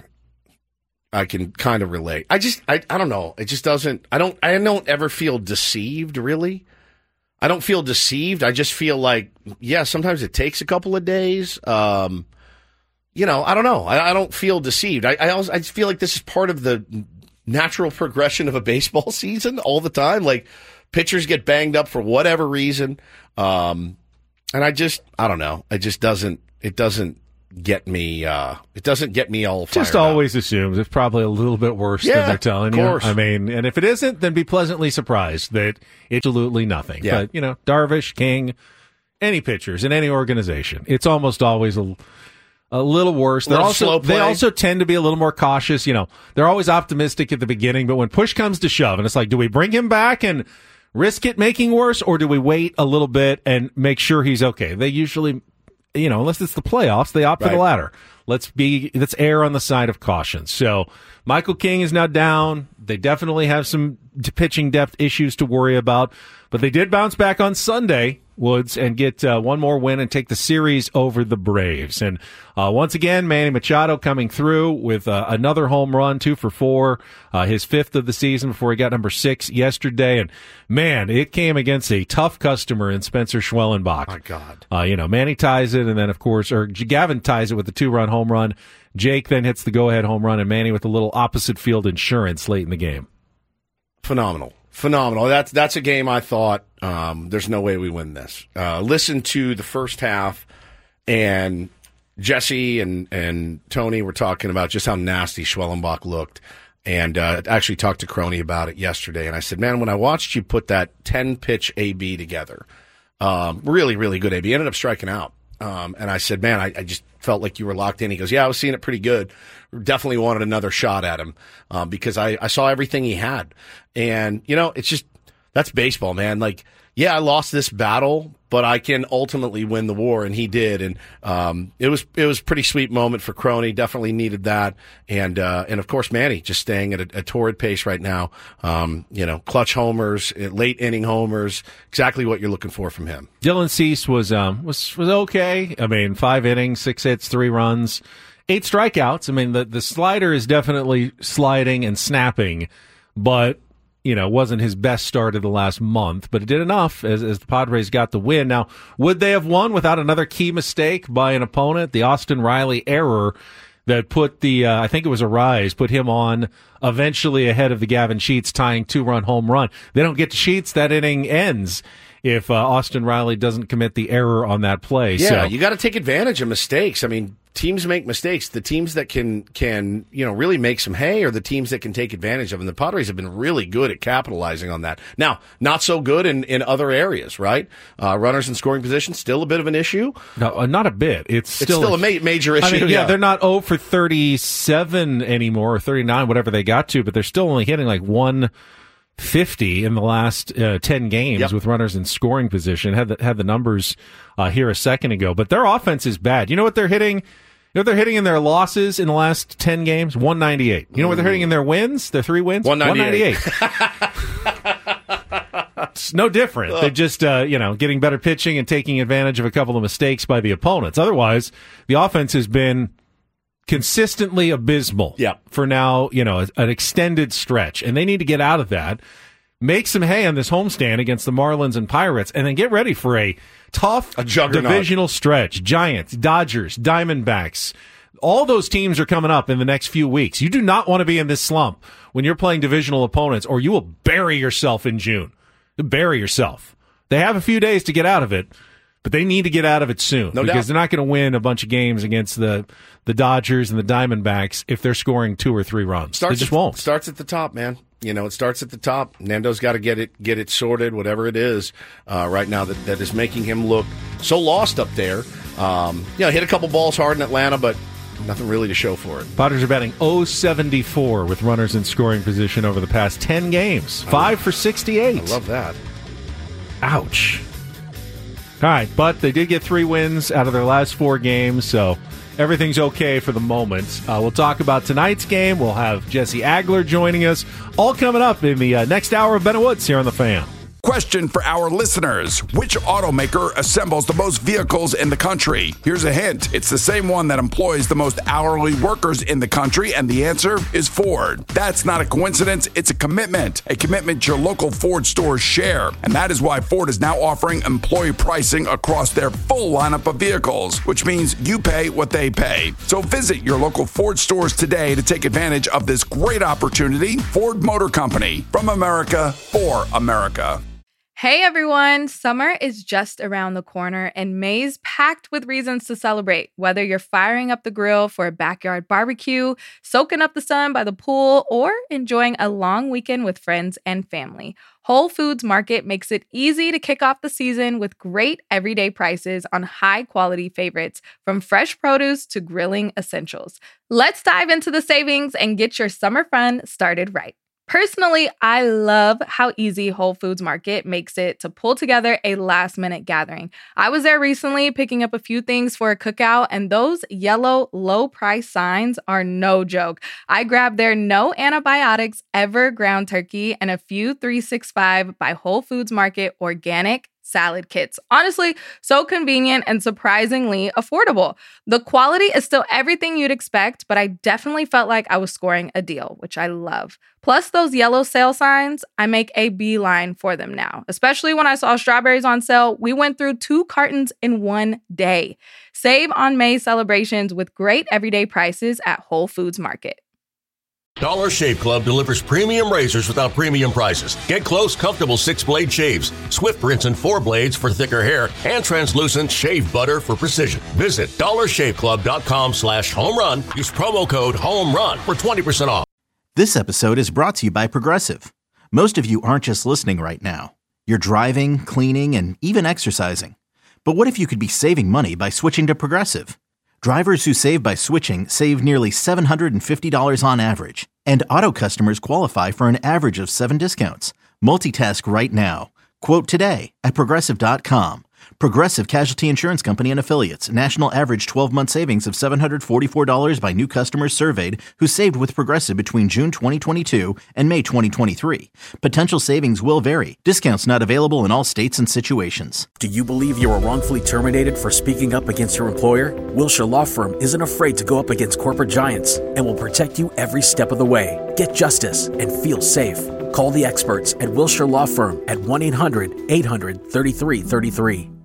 I can kind of relate. I just, I, I don't know. It just doesn't. I don't. I don't ever feel deceived. Really, I don't feel deceived. I just feel like, yeah. Sometimes it takes a couple of days. Um, you know, I don't know. I, I don't feel deceived. I, I, also, I just feel like this is part of the natural progression of a baseball season all the time. Like pitchers get banged up for whatever reason, um, and I just, I don't know. It just doesn't. It doesn't. get me uh it doesn't get me all fired Just up. always assumes it's probably a little bit worse Yeah, than they're telling of you. course. I mean, and if it isn't, then be pleasantly surprised that it's absolutely nothing. Yeah. But, you know, Darvish, King, any pitchers in any organization, it's almost always a, a little worse. They're Little also slow they play. also tend to be a little more cautious. You know, they're always optimistic at the beginning, but when push comes to shove, and it's like, do we bring him back and risk it making worse, or do we wait a little bit and make sure he's okay? They usually, you know, unless it's the playoffs, they opt for the Right. latter. let's be let's err on the side of caution. So Michael King is now down. They definitely have some pitching depth issues to worry about, but they did bounce back on Sunday, Woods, and get uh, one more win and take the series over the Braves. And uh, once again, Manny Machado coming through with uh, another home run, two for four, uh, his fifth of the season before he got number six yesterday. And man, it came against a tough customer in Spencer Schwellenbach. My God. Uh, you know, Manny ties it, and then of course, or Gavin ties it with the two-run home run. Jake then hits the go-ahead home run, and Manny with a little opposite field insurance late in the game. Phenomenal. Phenomenal. That's that's a game I thought um, there's no way we win this. Uh, listen to the first half, and Jesse and, and Tony were talking about just how nasty Schwellenbach looked, and uh, actually talked to Crony about it yesterday. And I said, man, when I watched you put that ten-pitch A B together, um, really, really good A B, ended up striking out. Um, and I said, man, I, I just felt like you were locked in. He goes, yeah, I was seeing it pretty good. Definitely wanted another shot at him um, because I, I saw everything he had. And, you know, it's just, that's baseball, man. Like, yeah, I lost this battle, but I can ultimately win the war, and he did. And um, it was it was a pretty sweet moment for Crony. Definitely needed that. And, uh, and of course, Manny just staying at a, a torrid pace right now. Um, you know, clutch homers, late inning homers, exactly what you're looking for from him. Dylan Cease was um was was okay. I mean, five innings, six hits, three runs, eight strikeouts. I mean, the the slider is definitely sliding and snapping, but you know, wasn't his best start of the last month, but it did enough as, as the Padres got the win. Now, would they have won without another key mistake by an opponent? The Austin Riley error that put the, uh, I think it was a rise, put him on eventually ahead of the Gavin Sheets tying two-run home run. They don't get to Sheets, that inning ends if uh, Austin Riley doesn't commit the error on that play. Yeah, so, you got to take advantage of mistakes. I mean, teams make mistakes. The teams that can, can, you know, really make some hay are the teams that can take advantage of them. The Padres have been really good at capitalizing on that. Now, not so good in, in other areas, right? Uh, runners in scoring position, still a bit of an issue. No, uh, not a bit. It's still, it's still a ma- major issue. I mean, yeah, yeah, they're not oh for thirty-seven anymore, or thirty-nine, whatever they got to, but they're still only hitting like one fifty in the last uh, ten games yep. with runners in scoring position. Had the, had the numbers uh, here a second ago, but their offense is bad. You know what they're hitting? You know what they're hitting in their losses in the last ten games? one ninety-eight. You know what they're hitting in their wins? Their three wins? one ninety-eight. It's no different. They're just, uh, you know, getting better pitching and taking advantage of a couple of mistakes by the opponents. Otherwise, the offense has been consistently abysmal yeah. for now, you know, an extended stretch. And they need to get out of that, make some hay on this homestand against the Marlins and Pirates, and then get ready for a tough a divisional stretch. Giants, Dodgers, Diamondbacks. All those teams are coming up in the next few weeks. You do not want to be in this slump when you're playing divisional opponents, or you will bury yourself in June. You'll bury yourself. They have a few days to get out of it, but they need to get out of it soon no because doubt. they're not going to win a bunch of games against the, the Dodgers and the Diamondbacks if they're scoring two or three runs. Starts they just at, won't. Starts at the top, man. You know, it starts at the top. Nando's got to get it get it sorted, whatever it is uh, right now that, that is making him look so lost up there. Um, you know, hit a couple balls hard in Atlanta, but nothing really to show for it. Padres are batting oh seventy-four with runners in scoring position over the past ten games. Five for sixty-eight. I love that. Ouch. All right, but they did get three wins out of their last four games, so everything's okay for the moment. Uh, we'll talk about tonight's game. We'll have Jesse Agler joining us. All coming up in the uh, next hour of Ben and Woods here on The Fan. Question for our listeners. Which automaker assembles the most vehicles in the country? Here's a hint. It's the same one that employs the most hourly workers in the country, and the answer is Ford. That's not a coincidence. It's a commitment. A commitment your local Ford stores share. And that is why Ford is now offering employee pricing across their full lineup of vehicles, which means you pay what they pay. So visit your local Ford stores today to take advantage of this great opportunity. Ford Motor Company. From America, for America. Hey everyone, summer is just around the corner and May's packed with reasons to celebrate. Whether you're firing up the grill for a backyard barbecue, soaking up the sun by the pool, or enjoying a long weekend with friends and family, Whole Foods Market makes it easy to kick off the season with great everyday prices on high-quality favorites, from fresh produce to grilling essentials. Let's dive into the savings and get your summer fun started right. Personally, I love how easy Whole Foods Market makes it to pull together a last-minute gathering. I was there recently picking up a few things for a cookout, and those yellow low-price signs are no joke. I grabbed their no antibiotics ever ground turkey and a few three sixty-five by Whole Foods Market organic salad kits. Honestly, so convenient and surprisingly affordable. The quality is still everything you'd expect, but I definitely felt like I was scoring a deal, which I love. Plus those yellow sale signs, I make a beeline for them now. Especially when I saw strawberries on sale, we went through two cartons in one day. Save on May celebrations with great everyday prices at Whole Foods Market. Dollar Shave Club delivers premium razors without premium prices. Get close, comfortable six-blade shaves, swift rinse and four blades for thicker hair, and translucent shave butter for precision. Visit dollarshaveclub.com slash home run. Use promo code HOMERUN for twenty percent off. This episode is brought to you by Progressive. Most of you aren't just listening right now. You're driving, cleaning, and even exercising. But what if you could be saving money by switching to Progressive? Drivers who save by switching save nearly seven hundred fifty dollars on average, and auto customers qualify for an average of seven discounts. Multitask right now. Quote today at Progressive dot com. Progressive Casualty Insurance Company and Affiliates. National average twelve-month savings of seven hundred forty-four dollars by new customers surveyed who saved with Progressive between June twenty twenty-two and May twenty twenty-three. Potential savings will vary. Discounts not available in all states and situations. Do you believe you were wrongfully terminated for speaking up against your employer? Wilshire Law Firm isn't afraid to go up against corporate giants and will protect you every step of the way. Get justice and feel safe. Call the experts at Wilshire Law Firm at one eight hundred eight hundred thirty-three thirty-three.